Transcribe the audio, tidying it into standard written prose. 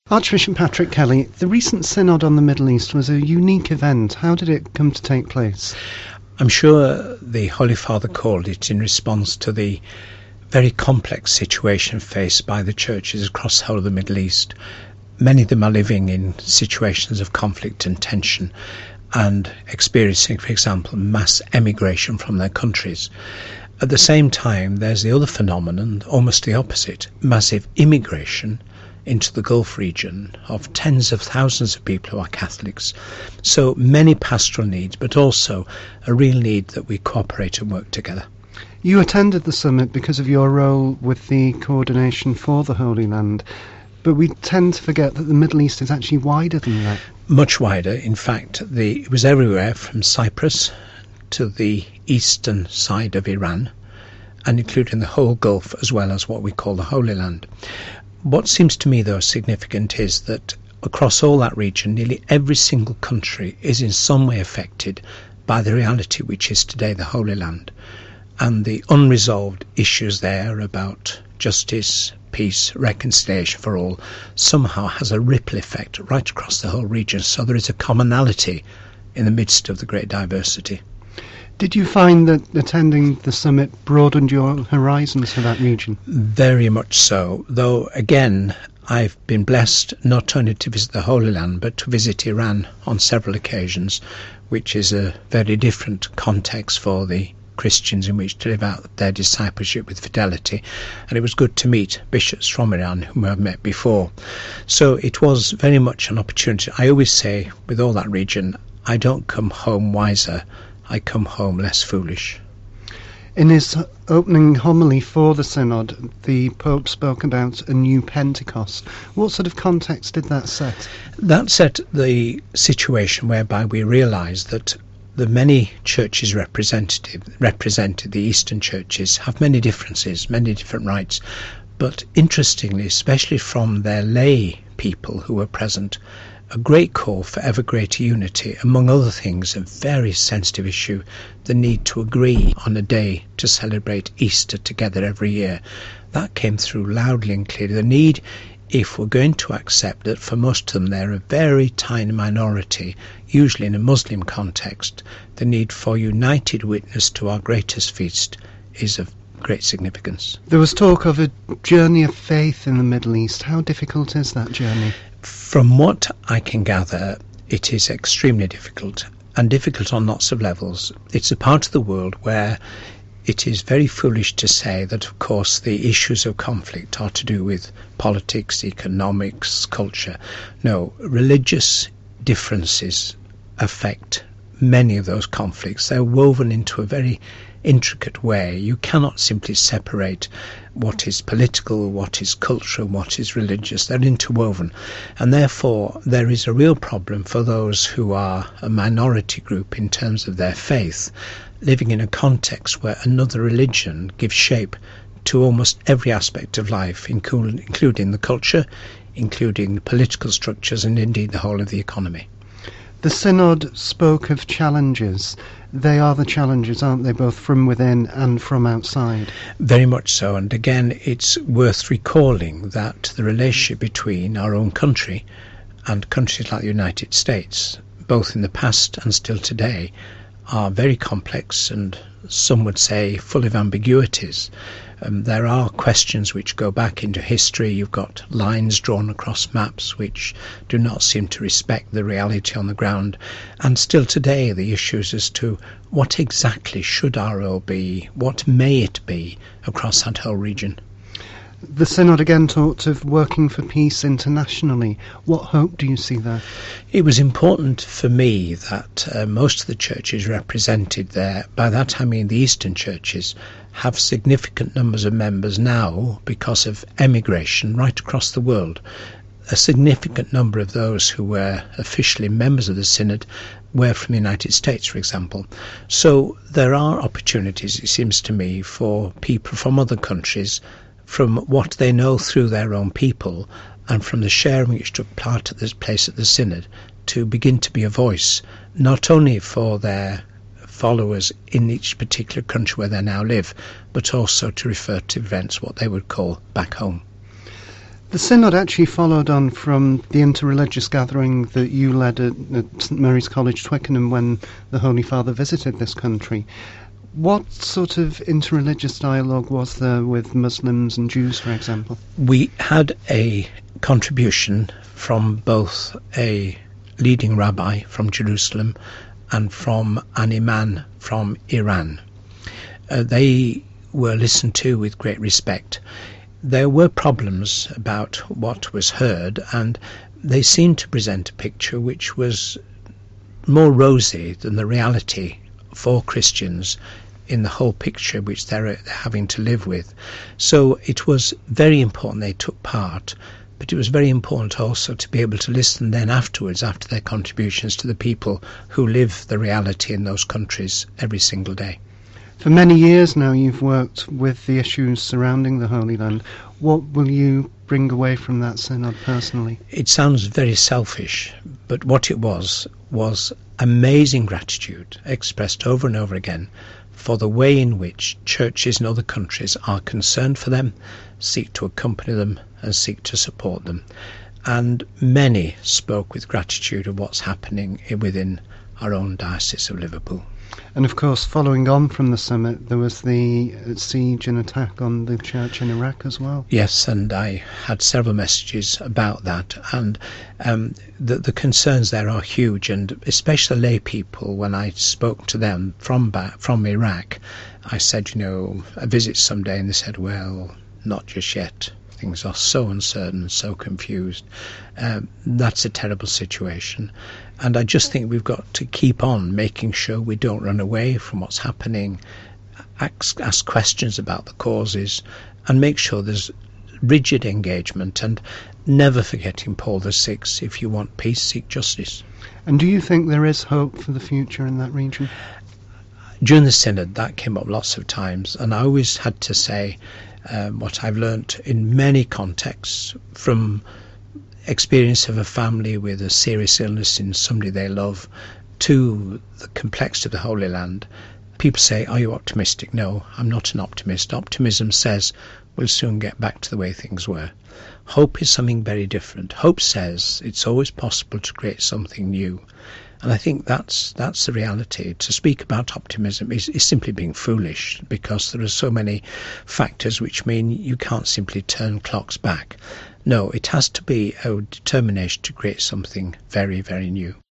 Archbishop Patrick Kelly, the recent Synod on the Middle East was a unique event. How did it come to take place? I'm sure the Holy Father called it in response to the very complex situation faced by the churches across the whole of the Middle East. Many of them are living in situations of conflict and tension and experiencing, for example, mass emigration from their countries. At the same time, there's the other phenomenon, almost the opposite, massive immigration into the Gulf region of tens of thousands of people who are Catholics. So many pastoral needs, but also a real need that we cooperate and work together. You attended the summit because of your role with the coordination for the Holy Land, but we tend to forget that the Middle East is actually wider than that. Much wider. In fact, it was everywhere from Cyprus to the eastern side of Iran, and including the whole Gulf as well as what we call the Holy Land. What seems to me, though, significant is that across all that region, nearly every single country is in some way affected by the reality which is today the Holy Land. And the unresolved issues there about justice, peace, reconciliation for all somehow has a ripple effect right across the whole region. So there is a commonality in the midst of the great diversity. Did you find that attending the summit broadened your horizons for that region? Very much so, though again I've been blessed not only to visit the Holy Land but to visit Iran on several occasions, which is a very different context for the Christians in which to live out their discipleship with fidelity, and it was good to meet bishops from Iran whom I've met before. So it was very much an opportunity. I always say with all that region, I don't come home wiser, I come home less foolish. In his opening homily for the Synod, the Pope spoke about a new Pentecost. What sort of context did that set? That set the situation whereby we realised that the many churches represented, the Eastern churches, have many differences, many different rites, but interestingly, especially from their lay people who were present, a great call for ever greater unity, among other things a very sensitive issue, the need to agree on a day to celebrate Easter together every year. That came through loudly and clearly. The need, if we're going to accept that for most of them they're a very tiny minority, usually in a Muslim context, the need for united witness to our greatest feast is of great significance. There was talk of a journey of faith in the Middle East. How difficult is that journey? From what I can gather, it is extremely difficult, and difficult on lots of levels. It's a part of the world where it is very foolish to say that, of course, the issues of conflict are to do with politics, economics, culture. No, religious differences affect many of those conflicts. They're woven into a very intricate way. You cannot simply separate what is political, what is cultural, what is religious. They're interwoven, and therefore there is a real problem for those who are a minority group in terms of their faith, living in a context where another religion gives shape to almost every aspect of life, including the culture, including the political structures, and indeed the whole of the economy. The Synod spoke of challenges. They are the challenges, aren't they, both from within and from outside? Very much so, and again it's worth recalling that the relationship between our own country and countries like the United States, both in the past and still today, are very complex and some would say full of ambiguities. There are questions which go back into history. You've got lines drawn across maps which do not seem to respect the reality on the ground. And still today the issues as to what exactly should our role be, what may it be across that whole region. The Synod again talked of working for peace internationally. What hope do you see there? It was important for me that most of the churches represented there, by that I mean the Eastern churches, have significant numbers of members now because of emigration right across the world. A significant number of those who were officially members of the Synod were from the United States, for example. So there are opportunities, it seems to me, for people from other countries, from what they know through their own people and from the sharing which took place at the Synod, to begin to be a voice, not only for their followers in each particular country where they now live, but also to refer to events what they would call back home. The synod actually followed on from the interreligious gathering that you led at St Mary's College, Twickenham, when the Holy Father visited this country. What sort of interreligious dialogue was there with Muslims and Jews, for example? We had a contribution from both a leading rabbi from Jerusalem and from an imam from Iran. They were listened to with great respect. There were problems about what was heard, and they seemed to present a picture which was more rosy than the reality for Christians in the whole picture which they're having to live with. So it was very important they took part, but it was very important also to be able to listen then afterwards, after their contributions, to the people who live the reality in those countries every single day. For many years now you've worked with the issues surrounding the Holy Land. What will you bring away from that synod personally? It sounds very selfish, but what it was amazing gratitude expressed over and over again for the way in which churches in other countries are concerned for them, seek to accompany them and seek to support them. And many spoke with gratitude of what's happening within our own Diocese of Liverpool. And of course, following on from the summit, there was the siege and attack on the church in Iraq as well. Yes, and I had several messages about that, and the concerns there are huge, and especially lay people. When I spoke to them from Iraq, I said, a visit someday, and they said, well, not just yet. Things are so uncertain, so confused. That's a terrible situation. And I just think we've got to keep on making sure we don't run away from what's happening, ask questions about the causes, and make sure there's rigid engagement, and never forgetting Paul VI, if you want peace, seek justice. And do you think there is hope for the future in that region? During the Synod, that came up lots of times, and I always had to say what I've learnt in many contexts, from experience of a family with a serious illness in somebody they love, to the complexity of the Holy Land. People say, are you optimistic? No, I'm not an optimist. Optimism says we'll soon get back to the way things were. Hope is something very different. Hope says it's always possible to create something new. And I think that's the reality. To speak about optimism is simply being foolish, because there are so many factors which mean you can't simply turn clocks back. No, it has to be a determination to create something very, very new.